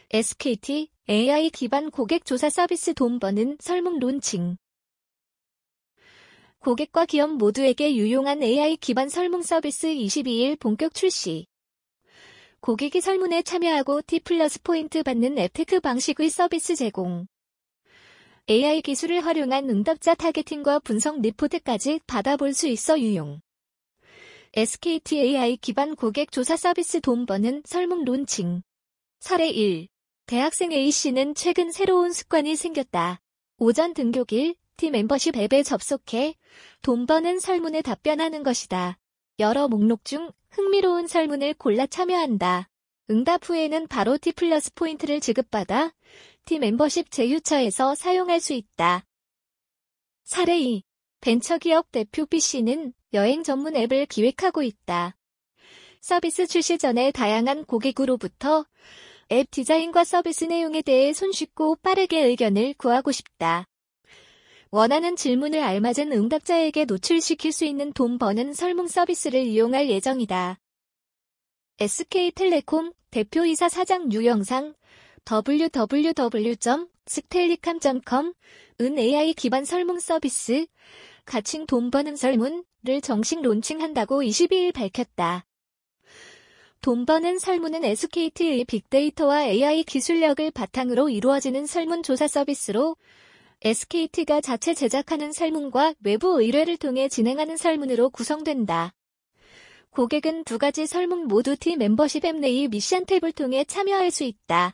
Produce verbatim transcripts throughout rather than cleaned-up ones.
에스케이티 에이아이 기반 고객 조사 서비스 돈 버는 설문 론칭. 고객과 기업 모두에게 유용한 에이아이 기반 설문 서비스 이십이일 본격 출시. 고객이 설문에 참여하고 T 플러스 포인트 받는 앱테크 방식의 서비스 제공. 에이아이 기술을 활용한 응답자 타겟팅과 분석 리포트까지 받아볼 수 있어 유용. 에스케이티 에이아이 기반 고객 조사 서비스 돈 버는 설문 론칭. 사례 일. 대학생 A씨는 최근 새로운 습관이 생겼다. 오전 등교길 T 멤버십 앱에 접속해 돈 버는 설문에 답변하는 것이다. 여러 목록 중 흥미로운 설문을 골라 참여한다. 응답 후에는 바로 T 플러스 포인트를 지급받아 T 멤버십 제휴처에서 사용할 수 있다. 사례 이. 벤처기업 대표 B씨는 여행 전문 앱을 기획하고 있다. 서비스 출시 전에 다양한 고객으로부터 앱 디자인과 서비스 내용에 대해 손쉽고 빠르게 의견을 구하고 싶다. 원하는 질문을 알맞은 응답자에게 노출시킬 수 있는 돈 버는 설문 서비스를 이용할 예정이다. 에스케이텔레콤 대표이사 사장 유영상 더블유 더블유 더블유 점 스텔리캄 점 컴은 에이아이 기반 설문 서비스 가칭 돈 버는 설문을 정식 론칭한다고 이십이일 밝혔다. 돈 버는 설문은 에스케이티의 빅데이터와 에이아이 기술력을 바탕으로 이루어지는 설문 조사 서비스로 에스케이티가 자체 제작하는 설문과 외부 의뢰를 통해 진행하는 설문으로 구성된다. 고객은 두 가지 설문 모두 T 멤버십 앱 내의 미션 탭을 통해 참여할 수 있다.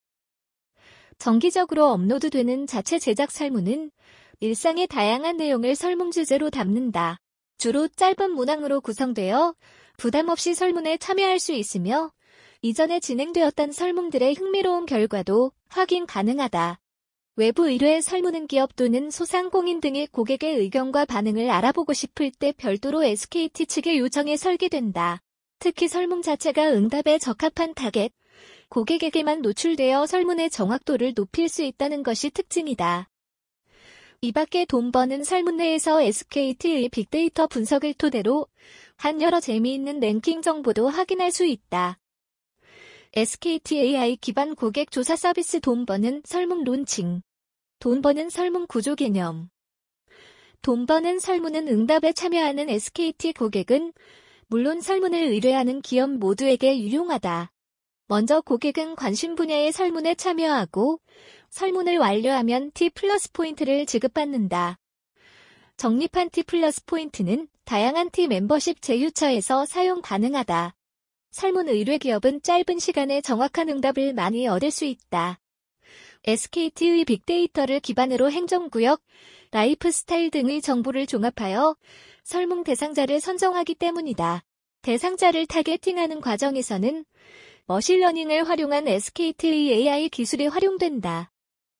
정기적으로 업로드되는 자체 제작 설문은 일상의 다양한 내용을 설문 주제로 담는다. 주로 짧은 문항으로 구성되어 부담 없이 설문에 참여할 수 있으며 이전에 진행되었던 설문들의 흥미로운 결과도 확인 가능하다. 외부 의뢰 설문은 기업 또는 소상공인 등의 고객의 의견과 반응을 알아보고 싶을 때 별도로 에스케이티 측의 요청에 설계된다. 특히 설문 자체가 응답에 적합한 타겟, 고객에게만 노출되어 설문의 정확도를 높일 수 있다는 것이 특징이다. 이 밖에 돈 버는 설문 내에서 에스케이티의 빅데이터 분석을 토대로 한 여러 재미있는 랭킹 정보도 확인할 수 있다. 에스케이티 에이아이 기반 고객 조사 서비스 돈 버는 설문 론칭. 돈 버는 설문 구조 개념. 돈 버는 설문은 응답에 참여하는 에스케이티 고객은 물론 설문을 의뢰하는 기업 모두에게 유용하다. 먼저 고객은 관심 분야의 설문에 참여하고 설문을 완료하면 T 플러스 포인트를 지급받는다. 적립한 T 플러스 포인트는 다양한 T 멤버십 제휴처에서 사용 가능하다. 설문 의뢰 기업은 짧은 시간에 정확한 응답을 많이 얻을 수 있다. 에스케이티의 빅데이터를 기반으로 행정구역, 라이프스타일 등의 정보를 종합하여 설문 대상자를 선정하기 때문이다. 대상자를 타겟팅하는 과정에서는 머신러닝을 활용한 에스케이티의 에이아이 기술이 활용된다.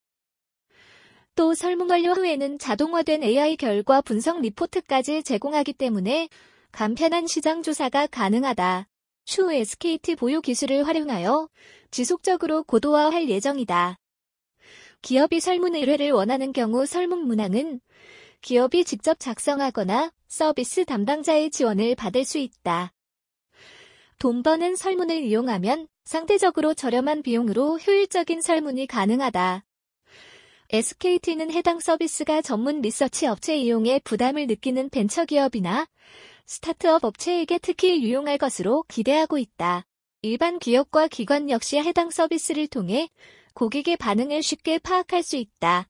또 설문 완료 후에는 자동화된 에이아이 결과 분석 리포트까지 제공하기 때문에 간편한 시장 조사가 가능하다. 추후 에스케이티 보유 기술을 활용하여 지속적으로 고도화할 예정이다. 기업이 설문 의뢰를 원하는 경우 설문 문항은 기업이 직접 작성하거나 서비스 담당자의 지원을 받을 수 있다. 돈 버는 설문을 이용하면 상대적으로 저렴한 비용으로 효율적인 설문이 가능하다. 에스케이티는 해당 서비스가 전문 리서치 업체 이용에 부담을 느끼는 벤처기업이나 스타트업 업체에게 특히 유용할 것으로 기대하고 있다. 일반 기업과 기관 역시 해당 서비스를 통해 고객의 반응을 쉽게 파악할 수 있다.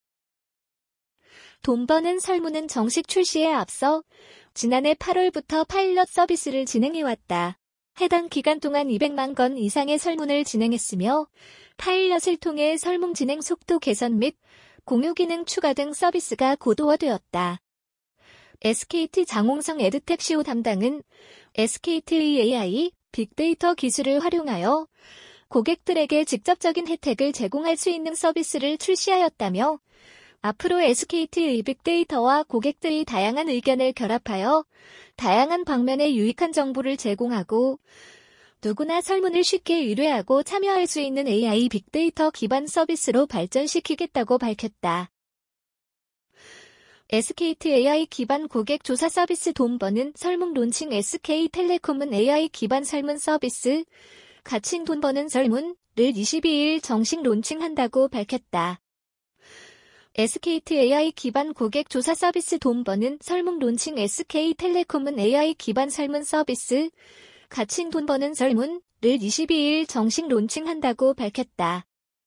돈 버는 설문은 정식 출시에 앞서 지난해 팔월부터 파일럿 서비스를 진행해왔다. 해당 기간 동안 이백만 건 이상의 설문을 진행했으며 파일럿을 통해 설문 진행 속도 개선 및 공유 기능 추가 등 서비스가 고도화되었다. 에스케이티 장홍성 에드텍 씨오 담당은 에스케이티의 에이아이, 빅데이터 기술을 활용하여 고객들에게 직접적인 혜택을 제공할 수 있는 서비스를 출시하였다며 앞으로 에스케이티의 빅데이터와 고객들의 다양한 의견을 결합하여 다양한 방면의 유익한 정보를 제공하고 누구나 설문을 쉽게 의뢰하고 참여할 수 있는 에이아이 빅데이터 기반 서비스로 발전시키겠다고 밝혔다. 에스케이티 에이아이 기반 고객 조사 서비스 돈 버는 설문 론칭. 에스케이텔레콤은 에이아이 기반 설문 서비스 갇힌 돈 버는 설문을 이십이일 정식 론칭한다고 밝혔다. 에스케이트 에이아이 기반 고객 조사 서비스 돈 버는 설문 론칭. 에스케이텔레콤은 에이아이 기반 설문 서비스 갇힌 돈 버는 설문을 이십이일 정식 론칭한다고 밝혔다.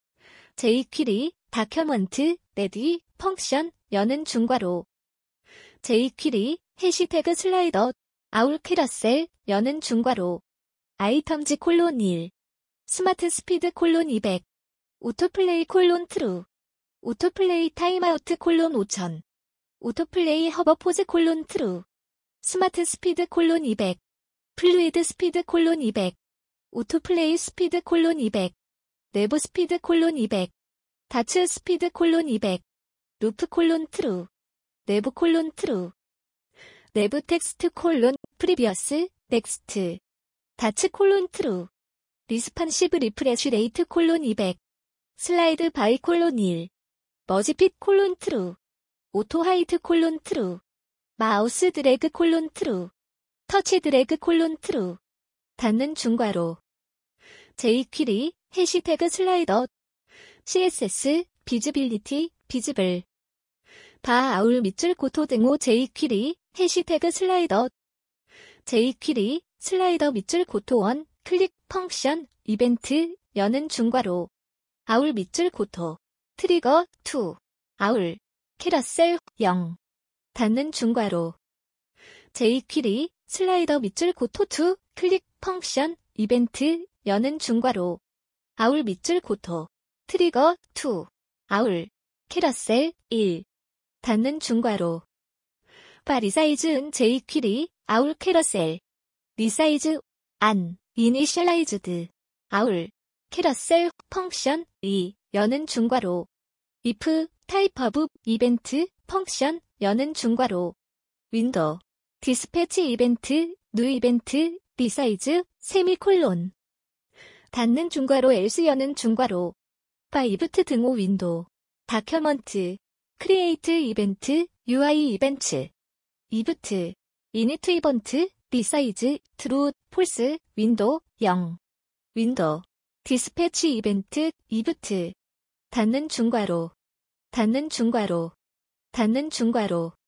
제이퀴리, 다큐먼트, 레디, 펑션, 여는 중괄호. 제이퀴리, 해시태그 슬라이더, 아울 캐러셀, 여는 중괄호. 아이텀즈 콜론 일. 스마트 스피드 콜론 이백. 오토플레이 콜론 트루. 오토플레이 타임아우트 콜론 오천. 오토플레이 허버포즈 콜론 트루. 스마트 스피드 콜론 이백. 플루이드 스피드 콜론 이백. 오토플레이 스피드 콜론 이백. 내부 스피드 콜론 이백. 다츠 스피드 콜론 이백. 루프 콜론 트루. 내부 콜론 트루. 내부 텍스트 콜론 프리비어스 넥스트. 다츠 콜론 트루. 리스판시브 리프레쉬 레이트 콜론 이백. 슬라이드 바이 콜론 일. 머지핏 콜론 트루. 오토 하이트 콜론 트루. 마우스 드래그 콜론 트루. 터치 드래그 콜론 트루. 닫는 중괄호. 제이퀴리, 해시태그 슬라이더. 씨에스에스, 비즈빌리티, 비즈블. 바 아울 밑줄 고토 등호. 제이퀴리, 해시태그 슬라이더. 제이퀴리, 슬라이더 밑줄 고토 원, 클릭 펑션, 이벤트, 여는 중괄호. 아울 밑줄 고토. 트리거 이. 아울. 캐러셀 영. 닫는 중괄호. 제이퀴리, 슬라이더 밑줄 고토 이, 클릭 펑션, 이벤트, 여는 중괄호. 아울 밑줄 고토. 트리거 이. 아울. 캐러셀 일. 닫는 중괄호. 바 리사이즈은 제이퀴리, 아울 캐러셀. 리사이즈, 안, 이니셜라이즈드. 아울. 캐러셀, 펑션, 이, 여는 중괄호. if, 타입 오브, 이벤트, 펑션, 여는 중괄호. 윈도우. 디스패치 이벤트, 뉴 이벤트, 리사이즈, 세미콜론. 닫는 중괄호. else 여는 중괄호. 바 이브트 등호 윈도우. 다큐먼트. 크리에이트 이벤트, 유아이 이벤트. 이브트. 이니트 이번트, 리사이즈, 트루, 폴스, 윈도우, 영. 윈도우. 디스패치 이벤트, 이브트. 닫는 중괄호. 닫는 중괄호. 닫는 중괄호.